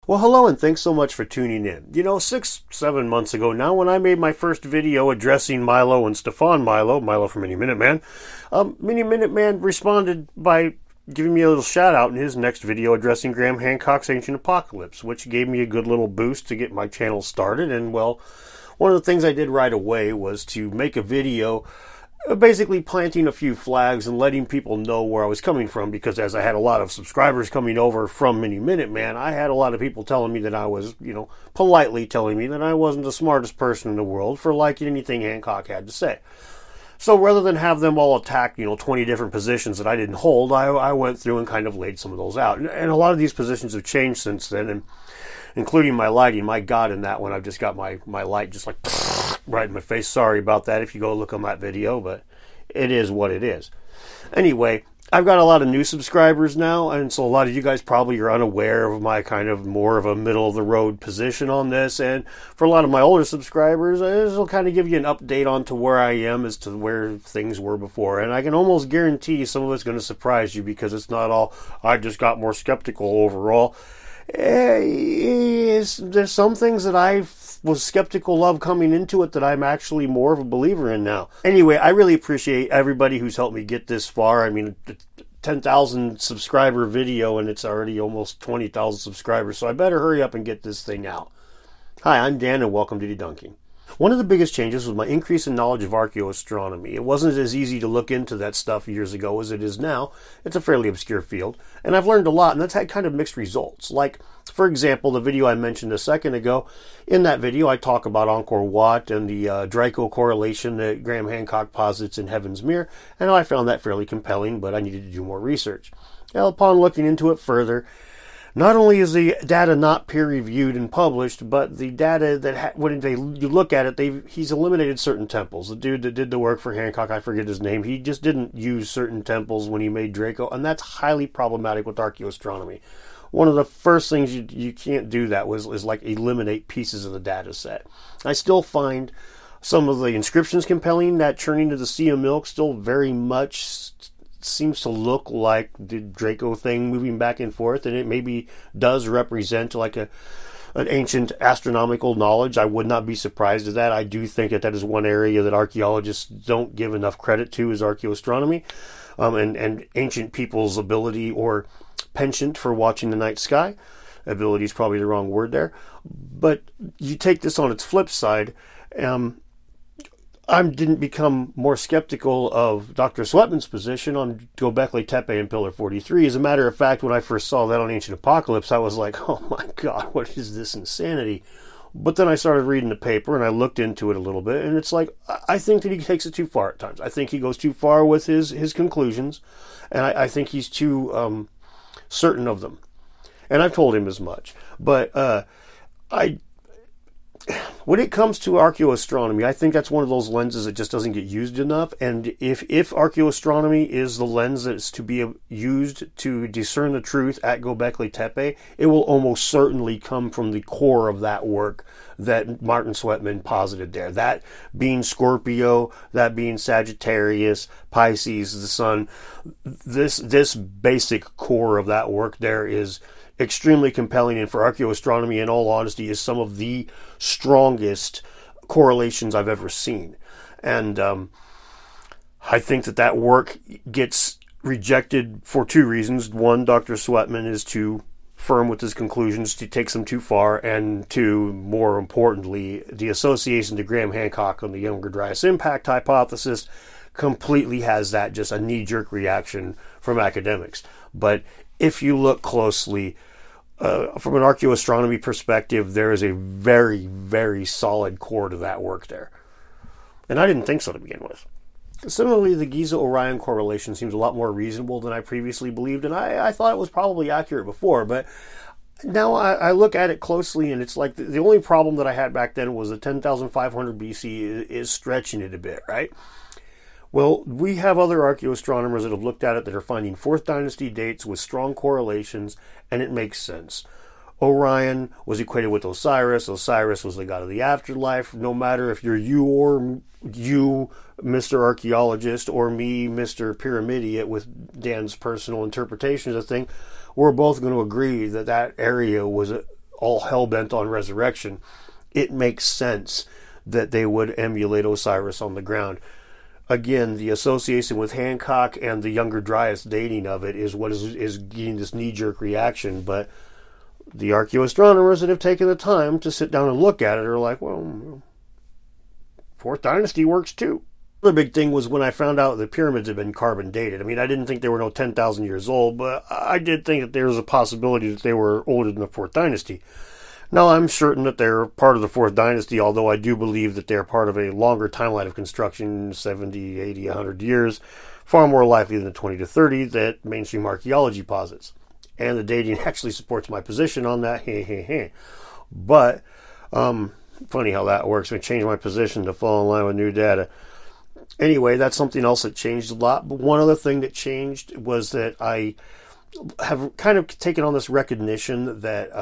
Well, hello and thanks so much for tuning in. You know, 6-7 months ago now, when I made my first video addressing Milo and Stefan Milo from Mini Minuteman, Mini Minuteman responded by giving me a little shout out in his next video addressing Graham Hancock's Ancient Apocalypse, which gave me a good little boost to get my channel started. And well, one of the things I did right away was to make a video basically planting a few flags and letting people know where I was coming from, because as I had a lot of subscribers coming over from Mini Minuteman, I had a lot of people telling me that I was, politely telling me that I wasn't the smartest person in the world for liking anything Hancock had to say. So rather than have them all attack, 20 different positions that I didn't hold, I went through and kind of laid some of those out. And a lot of these positions have changed since then, and including my lighting. My God, in that one, I've just got my light just like right in my face. Sorry about that if you go look on that video, but it is what it is. Anyway, I've got a lot of new subscribers now, and so a lot of you guys probably are unaware of my kind of more of a middle-of-the-road position on this, and for a lot of my older subscribers, this will kind of give you an update on to where I am as to where things were before, and I can almost guarantee some of it's going to surprise you, because it's not all, I just got more skeptical overall. There's some things that I was skeptical of coming into it that I'm actually more of a believer in now. Anyway, I really appreciate everybody who's helped me get this far. I mean, 10,000 subscriber video and it's already almost 20,000 subscribers, so I better hurry up and get this thing out. Hi, I'm Dan and welcome to Debunking. One of the biggest changes was my increase in knowledge of archaeoastronomy. It wasn't as easy to look into that stuff years ago as it is now. It's a fairly obscure field, and I've learned a lot, and that's had kind of mixed results. Like, for example, the video I mentioned a second ago, in that video I talk about Angkor Wat and the Draco correlation that Graham Hancock posits in Heaven's Mirror, and I found that fairly compelling, but I needed to do more research. Now, upon looking into it further, not only is the data not peer-reviewed and published, but the data that when you look at it, he's eliminated certain temples. The dude that did the work for Hancock, I forget his name, he just didn't use certain temples when he made Draco, and that's highly problematic with archaeoastronomy. One of the first things you can't do that is like eliminate pieces of the data set. I still find some of the inscriptions compelling. That churning to the Sea of Milk still very much seems to look like the Draco thing moving back and forth, and it maybe does represent like an ancient astronomical knowledge. I would not be surprised at that. I do think that is one area that archaeologists don't give enough credit to, is archaeoastronomy, and ancient people's ability or penchant for watching the night sky. Ability is probably the wrong word there, but you take this on its flip side. I didn't become more skeptical of Dr. Sweatman's position on Göbekli Tepe and Pillar 43. As a matter of fact, when I first saw that on Ancient Apocalypse, I was like, oh my God, what is this insanity? But then I started reading the paper and I looked into it a little bit, and it's like, I think that he takes it too far at times. I think he goes too far with his conclusions, and I think he's too certain of them. And I've told him as much. But when it comes to archaeoastronomy, I think that's one of those lenses that just doesn't get used enough. And if archaeoastronomy is the lens that's to be used to discern the truth at Göbekli Tepe, it will almost certainly come from the core of that work that Martin Sweatman posited there. That being Scorpio, that being Sagittarius, Pisces, the Sun. This basic core of that work there is extremely compelling, and for archaeoastronomy, in all honesty, is some of the strongest correlations I've ever seen. And I think that work gets rejected for two reasons. One, Dr. Sweatman is too firm with his conclusions, he takes them too far, and two, more importantly, the association to Graham Hancock on the Younger Dryas impact hypothesis completely has that just a knee-jerk reaction from academics. But if you look closely, from an archaeoastronomy perspective, there is a very, very solid core to that work there. And I didn't think so to begin with. Similarly, the Giza-Orion correlation seems a lot more reasonable than I previously believed, and I thought it was probably accurate before, but now I look at it closely, and it's like the only problem that I had back then was the 10,500 BC is stretching it a bit, right? Well, we have other archaeoastronomers that have looked at it that are finding 4th dynasty dates with strong correlations, and it makes sense. Orion was equated with Osiris. Osiris was the god of the afterlife. No matter if you're you, Mr. Archaeologist, or me, Mr. Pyramidiot, with Dan's personal interpretation of the thing, we're both going to agree that area was all hell-bent on resurrection, it makes sense that they would emulate Osiris on the ground. Again, the association with Hancock and the Younger Dryas dating of it is what is getting this knee-jerk reaction, but the archaeoastronomers that have taken the time to sit down and look at it are like, well, Fourth Dynasty works too. The big thing was when I found out the pyramids had been carbon dated. I mean, I didn't think they were 10,000 years old, but I did think that there was a possibility that they were older than the Fourth Dynasty. Now, I'm certain that they're part of the Fourth Dynasty, although I do believe that they're part of a longer timeline of construction, 70, 80, 100 years, far more likely than 20 to 30 that mainstream archaeology posits. And the dating actually supports my position on that. But, funny how that works. I changed my position to fall in line with new data. Anyway, that's something else that changed a lot. But one other thing that changed was that I have kind of taken on this recognition that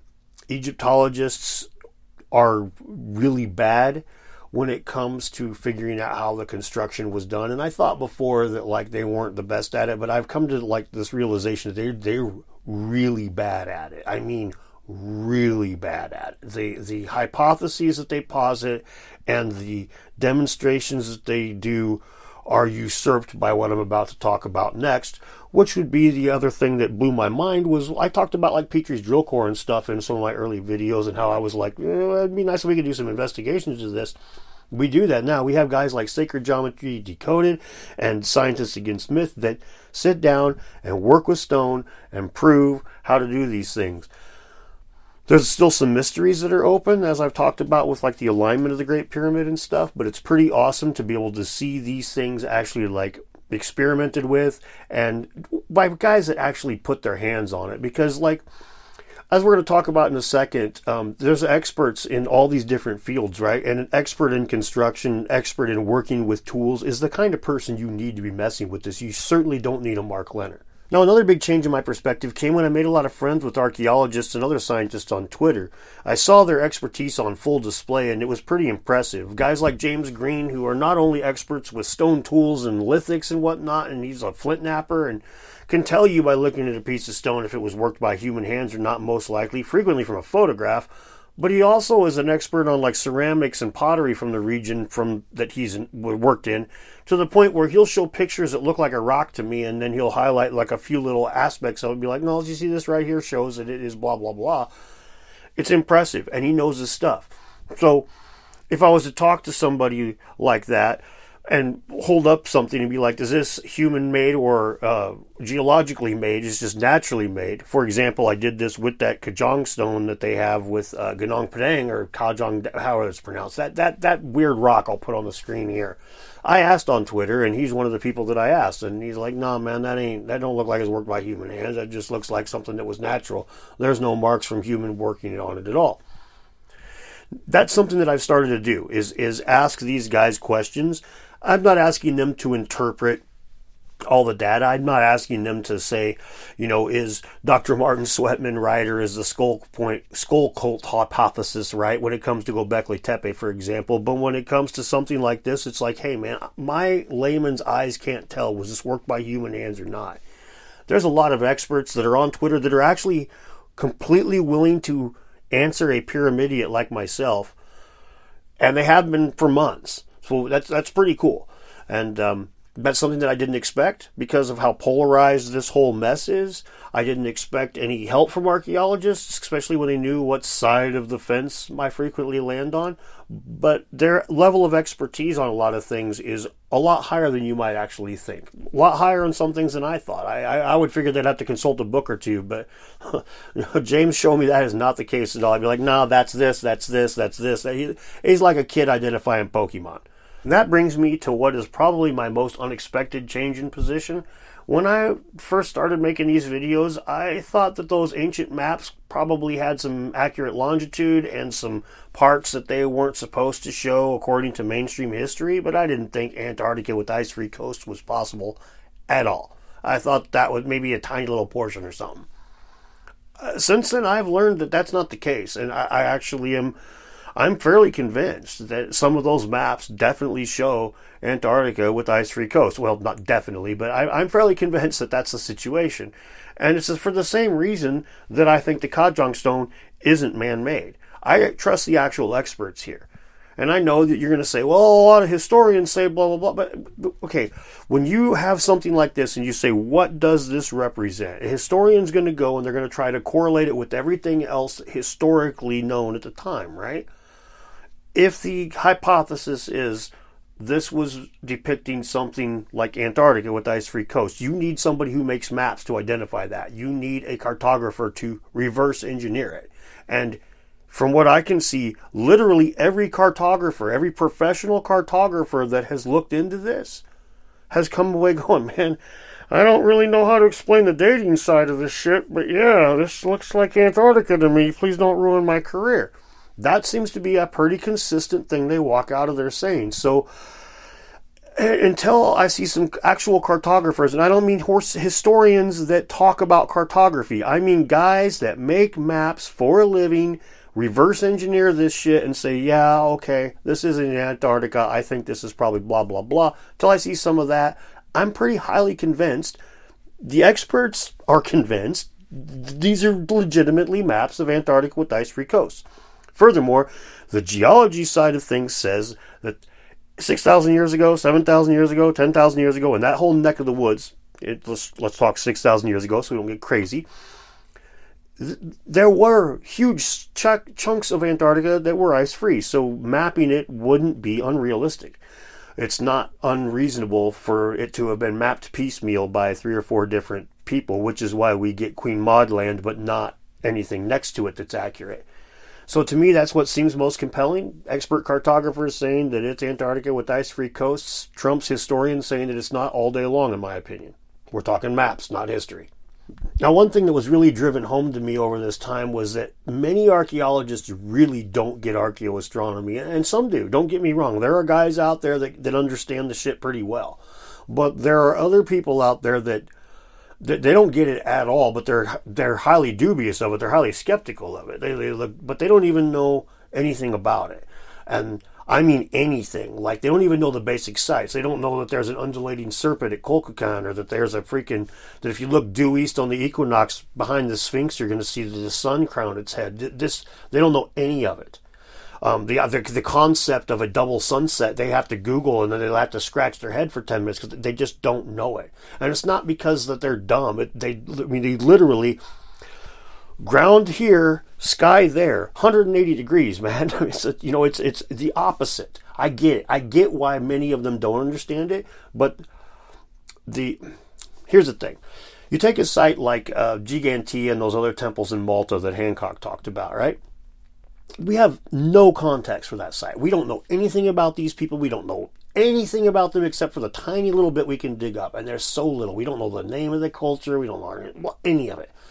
Egyptologists are really bad when it comes to figuring out how the construction was done. And I thought before that they weren't the best at it, but I've come to this realization that they're really bad at it. I mean, really bad at it. The hypotheses that they posit and the demonstrations that they do are usurped by what I'm about to talk about next, which would be the other thing that blew my mind. Was I talked about Petrie's drill core and stuff in some of my early videos, and how I was like, it'd be nice if we could do some investigations of this. We do that now. We have guys like Sacred Geometry Decoded and Scientists Against Myth that sit down and work with stone and prove how to do these things. There's still some mysteries that are open, as I've talked about with the alignment of the Great Pyramid and stuff, but it's pretty awesome to be able to see these things actually experimented with and by guys that actually put their hands on it. Because as we're going to talk about in a second, there's experts in all these different fields, right? And an expert in construction, expert in working with tools is the kind of person you need to be messing with this. You certainly don't need a Mark Leonard. Now, another big change in my perspective came when I made a lot of friends with archaeologists and other scientists on Twitter. I saw their expertise on full display, and it was pretty impressive. Guys like James Green, who are not only experts with stone tools and lithics and whatnot, and he's a flint knapper, and can tell you by looking at a piece of stone if it was worked by human hands or not, most likely, frequently from a photograph. But he also is an expert on ceramics and pottery from the region that he's worked in, to the point where he'll show pictures that look like a rock to me, and then he'll highlight a few little aspects of it and be like, no, you see this right here shows that it is blah, blah, blah. It's impressive, and he knows his stuff. So if I was to talk to somebody like that and hold up something and be like, is this human-made or geologically made? It's just naturally made. For example, I did this with that Kajong stone that they have with Gunung Padang, or Kajong, how it's pronounced. That weird rock I'll put on the screen here. I asked on Twitter, and he's one of the people that I asked, and he's like, nah, man, that don't look like it's worked by human hands. That just looks like something that was natural. There's no marks from human working on it at all. That's something that I've started to do, is ask these guys questions. I'm not asking them to interpret all the data. I'm not asking them to say, is Dr. Martin Sweatman right, or is the skull cult hypothesis right when it comes to Göbekli Tepe, for example. But when it comes to something like this, it's like, hey, man, my layman's eyes can't tell, was this worked by human hands or not? There's a lot of experts that are on Twitter that are actually completely willing to answer a pyramidiot like myself, and they have been for months. So that's pretty cool. And that's something that I didn't expect because of how polarized this whole mess is. I didn't expect any help from archaeologists, especially when they knew what side of the fence I frequently land on. But their level of expertise on a lot of things is a lot higher than you might actually think. A lot higher on some things than I thought. I would figure they'd have to consult a book or two, but James showed me that is not the case at all. I'd be like, no, that's this, that's this, that's this. He's like a kid identifying Pokemon. And that brings me to what is probably my most unexpected change in position. When I first started making these videos, I thought that those ancient maps probably had some accurate longitude and some parts that they weren't supposed to show according to mainstream history, but I didn't think Antarctica with ice-free coast was possible at all. I thought that was maybe a tiny little portion or something. Since then, I've learned that that's not the case, and I actually I'm fairly convinced that some of those maps definitely show Antarctica with ice-free coast. Well, not definitely, but I'm fairly convinced that that's the situation. And it's for the same reason that I think the Kajong stone isn't man-made. I trust the actual experts here. And I know that you're going to say, well, a lot of historians say blah, blah, blah. But okay, when you have something like this and you say, what does this represent? A historian's going to go and they're going to try to correlate it with everything else historically known at the time, right? If the hypothesis is this was depicting something like Antarctica with the ice-free coast, you need somebody who makes maps to identify that. You need a cartographer to reverse engineer it. And from what I can see, literally every cartographer, every professional cartographer that has looked into this has come away going, man, I don't really know how to explain the dating side of this shit, but yeah, this looks like Antarctica to me. Please don't ruin my career. That seems to be a pretty consistent thing they walk out of there saying. So until I see some actual cartographers, and I don't mean historians that talk about cartography, I mean guys that make maps for a living, reverse engineer this shit and say, yeah, okay, this is in Antarctica. I think this is probably blah, blah, blah. Till I see some of that, I'm pretty highly convinced. The experts are convinced these are legitimately maps of Antarctica with ice-free coasts. Furthermore, the geology side of things says that 6,000 years ago, 7,000 years ago, 10,000 years ago, in that whole neck of the woods, let's talk 6,000 years ago so we don't get crazy, there were huge chunks of Antarctica that were ice-free, so mapping it wouldn't be unrealistic. It's not unreasonable for it to have been mapped piecemeal by 3 or 4 different people, which is why we get Queen Maud Land, but not anything next to it that's accurate. So to me, that's what seems most compelling. Expert cartographers saying that it's Antarctica with ice-free coasts. Trump's historians saying that it's not all day long, in my opinion. We're talking maps, not history. Now, one thing that was really driven home to me over this time was that many archaeologists really don't get archaeoastronomy, and some do. Don't get me wrong. There are guys out there that understand the shit pretty well. But there are other people out there that they don't get it at all, but they're highly dubious of it. They're highly skeptical of it. But they don't even know anything about it. And I mean anything. Like, they don't even know the basic sites. They don't know that there's an undulating serpent at Kukulkan, or that there's that if you look due east on the equinox behind the Sphinx, you're going to see the sun crown its head. They don't know any of it. The concept of a double sunset, they have to Google, and then they'll have to scratch their head for 10 minutes because they just don't know it. And it's not because that they're dumb. They literally ground here, sky there, 180 degrees, man. It's the opposite. I get it. I get why many of them don't understand it, but here's the thing. You take a site like Gigantea and those other temples in Malta that Hancock talked about, right? We have no context for that site. We don't know anything about these people. We don't know anything about them except for the tiny little bit we can dig up. And there's so little. We don't know the name of the culture. We don't know any of it.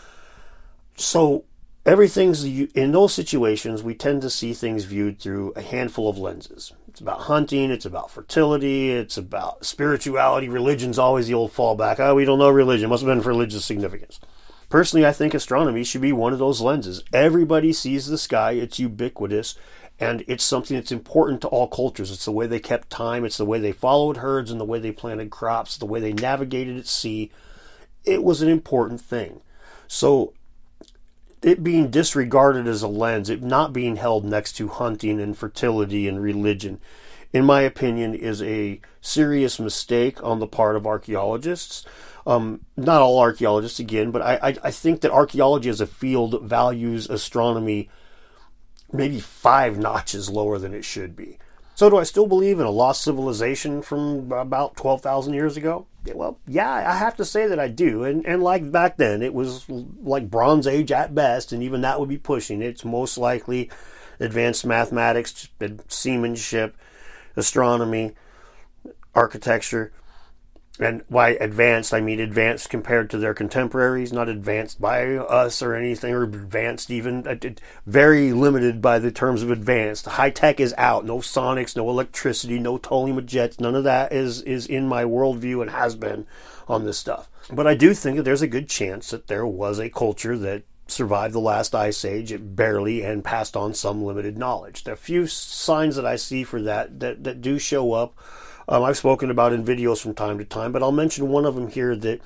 So everything's, in those situations, we tend to see things viewed through a handful of lenses. It's about hunting. It's about fertility. It's about spirituality. Religion's always the old fallback. Oh, we don't know religion. Must have been for religious significance. Personally, I think astronomy should be one of those lenses. Everybody sees the sky. It's ubiquitous, and it's something that's important to all cultures. It's the way they kept time. It's the way they followed herds and the way they planted crops, the way they navigated at sea. It was an important thing. So it being disregarded as a lens, it not being held next to hunting and fertility and religion, in my opinion, is a serious mistake on the part of archaeologists. Not all archaeologists, again, but I think that archaeology as a field values astronomy maybe 5 notches lower than it should be. So do I still believe in a lost civilization from about 12,000 years ago? Well, yeah, I have to say that I do. And like back then, it was like Bronze Age at best, and even that would be pushing it. It's most likely advanced mathematics, seamanship, astronomy, architecture. And by advanced, I mean advanced compared to their contemporaries, not advanced by us or anything, or advanced even, very limited by the terms of advanced. High tech is out. No sonics, no electricity, no tolling with jets. None of that is in my worldview and has been on this stuff. But I do think that there's a good chance that there was a culture that survived the last ice age, it barely, and passed on some limited knowledge. There are a few signs that I see for that do show up. I've spoken about in videos from time to time, but I'll mention one of them here that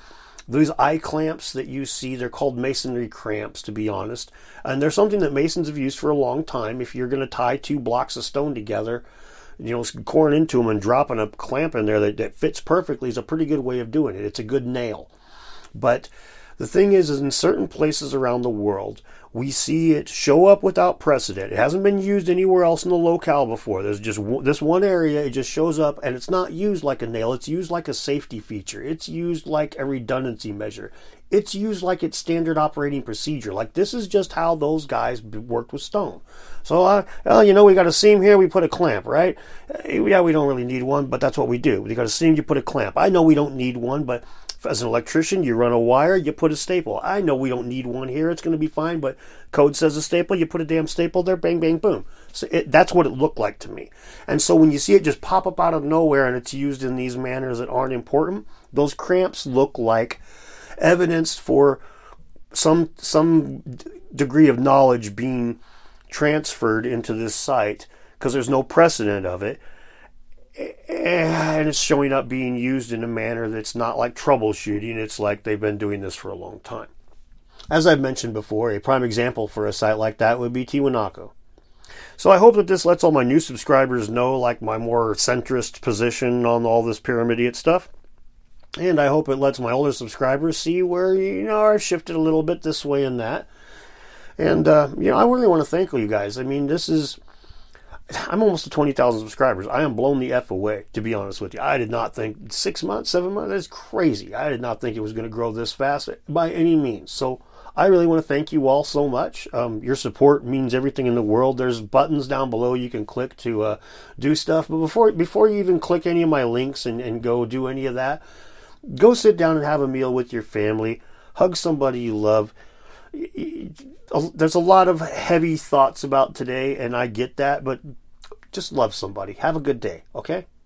Those eye clamps that you see, they're called masonry cramps, to be honest. And they're something that masons have used for a long time. If you're going to tie two blocks of stone together, coring into them and dropping a clamp in there that fits perfectly is a pretty good way of doing it. It's a good nail. But the thing is in certain places around the world, we see it show up without precedent. It hasn't been used anywhere else in the locale before. There's just this one area, it just shows up, and it's not used like a nail. It's used like a safety feature. It's used like a redundancy measure. It's used like its standard operating procedure. Like, this is just how those guys worked with stone. So, we got a seam here, we put a clamp, right? Yeah, we don't really need one, but that's what we do. We got a seam, you put a clamp. I know we don't need one, but as an electrician, you run a wire, you put a staple. I know we don't need one here, it's going to be fine, but code says a staple, you put a damn staple there, bang, bang, boom. So that's what it looked like to me. And so when you see it just pop up out of nowhere and it's used in these manners that aren't important, those cramps look like evidence for some degree of knowledge being transferred into this site, because there's no precedent of it. And it's showing up being used in a manner that's not like troubleshooting. It's like they've been doing this for a long time. As I've mentioned before, a prime example for a site like that would be Tiwanaku. So I hope that this lets all my new subscribers know like my more centrist position on all this pyramid stuff. And I hope it lets my older subscribers see where, I've shifted a little bit this way and that. And, I really want to thank you guys. I mean, I'm almost to 20,000 subscribers. I am blown the F away, to be honest with you. I did not think 6 months, 7 months, that's crazy. I did not think it was going to grow this fast by any means. So I really want to thank you all so much. Your support means everything in the world. There's buttons down below you can click to do stuff. But before you even click any of my links and go do any of that, go sit down and have a meal with your family. Hug somebody you love. There's a lot of heavy thoughts about today, and I get that, but just love somebody. Have a good day, okay?